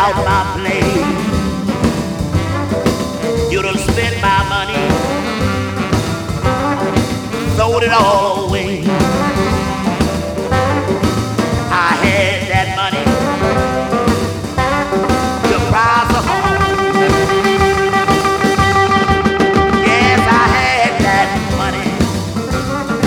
out my play. You done spent my money, sold it all away.